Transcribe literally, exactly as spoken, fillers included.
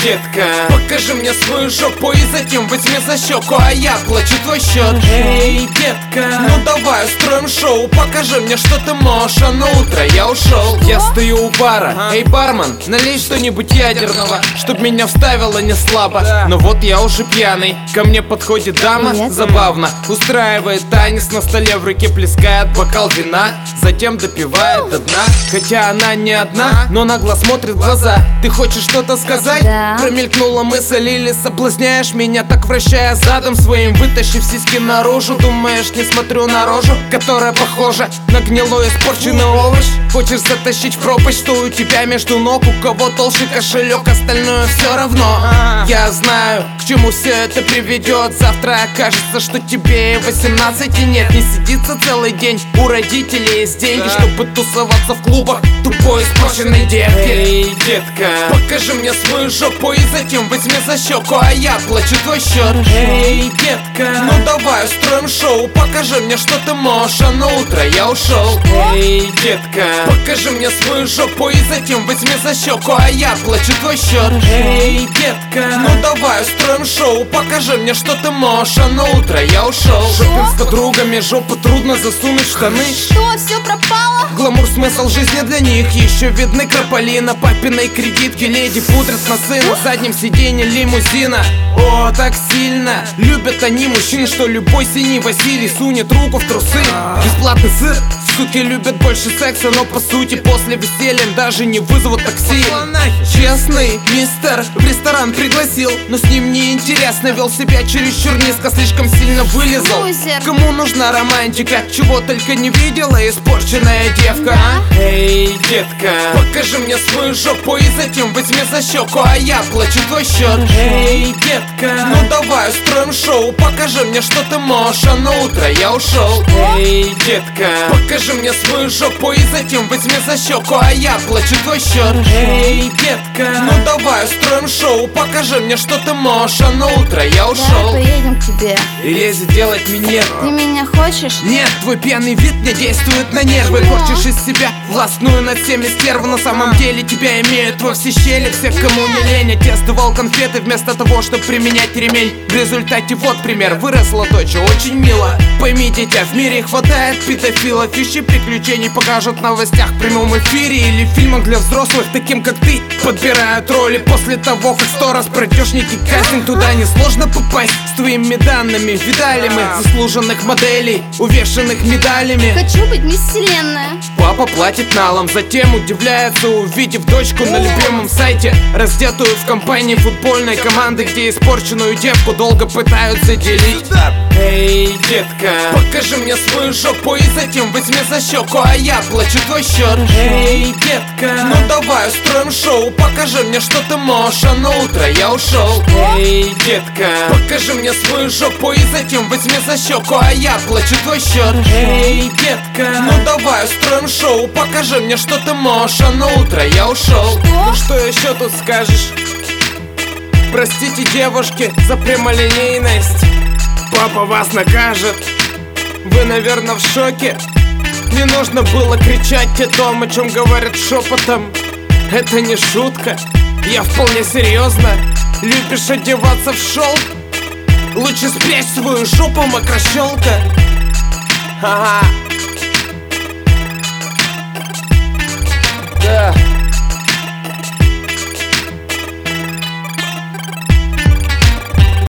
детка, покажи мне свою жопу и затем возьми за щеку, а я плачу твой счет. Эй, детка, ну давай устроим шоу, покажи мне, что ты можешь, а на утро я ушел. Я стою у бара, эй, бармен, налей что-нибудь ядерного, чтоб меня вставило не слабо. Но вот я уже пьяный, ко мне подходит дама, забавно устраивает танец на столе, в руке плескает бокал вина, затем допивает до дна. Хотя она не одна, но нагло смотрит в глаза. Ты хочешь что-то сказать? Да. Промелькнула мысль или соблазняешь меня, так вращая задом своим, вытащив сиськи наружу. Думаешь, не смотрю на рожу, которая похожа на гнилой испорченный овощ? Хочешь затащить в пропасть, что у тебя между ног, у кого толще кошелек, остальное все равно. Я знаю, к чему все это приведет. Завтра окажется, что тебе восемнадцать и нет, не сидится целый день у родителей есть деньги, чтобы тусоваться в клубах тупой испорченной девки. Эй, детка, покажи мне свою жопу и затем возьми за щеку, а я плачу твой счет. Эй, детка, ну давай устроим шоу, покажи мне, что ты можешь, а на утро я ушел. Эй, детка, покажи мне свою жопу и затем возьми за щеку, а я плачу твой счет. Эй, детка, ну давай устроим шоу, покажи мне, что ты можешь, а на утро я ушел. Шопинг с подругами, жопу трудно засунуть в штаны. Что, все пропало? Гламур, смысл жизни для них. Еще видны крополи на папиной кредитке. Леди пудрят носы на заднем сиденье лимузина. О, так сильно любят они мужчин, что любой синий Василий сунет руку в трусы. Бесплатный сыр, суки любят больше секса, но по сути после веселья даже не вызовут такси. Честный мистер в ресторан пригласил, но с ним неинтересно, вел себя чересчур низко, слишком сильно вылезал. Лузер. Кому нужна романтика, чего только не видела испорченная девка. Эй, детка, покажи мне свою жопу и затем возьми за щеку, а я плачу твой счет. Эй, детка, ну давай устроим шоу, покажи мне, что ты можешь, а на утро я ушел. Эй, детка, покажи мне свою жопу и затем возьми за щеку, а я плачу твой счет. Эй, детка, ну давай устроим шоу, покажи мне, что ты можешь, а на утро я ушел. Давай поедем к тебе. И лезет делать минет. Ты меня хочешь? Нет, твой пьяный вид не действует на нервы. Почему? Корчишь из себя властную над всеми стерву. На самом деле тебя имеют во все щели. Всех, кому не лень, отец давал конфеты вместо того, чтобы применять ремень. В результате вот пример, выросла дочь, очень мило. Пойми, дитя, в мире хватает педофилов. Ищи приключений, покажут в новостях в прямом эфире или в фильмах для взрослых, таким как ты. Подбирают роли после того, как сто раз пройдешь некий кастинг. Туда несложно попасть с твоими данными. Видали мы заслуженных моделей, увешанных медалями. Хочу быть мисс Вселенная. Папа платит налом, затем удивляется, увидев дочку на любимом сайте, раздетую в компании футбольной команды, где испорченную девку долго пытаются делить. Эй, детка, покажи мне свою жопу и затем возьми за щеку, а я плачу твой счет. Эй, детка, ну давай устроим шоу, покажи мне, что ты можешь, а на утро я ушел. Эй, детка, покажи мне свою жопу и затем возьми за щеку, а я плачу твой счет. Эй, детка, ну давай устроим шоу, покажи мне, что ты можешь, а на утро я ушел. Ну что еще тут скажешь? Простите, девушки, за прямолинейность. Папа вас накажет. Вы, наверное, в шоке. Не нужно было кричать о том, о чем говорят шепотом. Это не шутка, я вполне серьезно. Любишь одеваться в шелк? Лучше спрячь свою жопу, мокрощелка. Ага.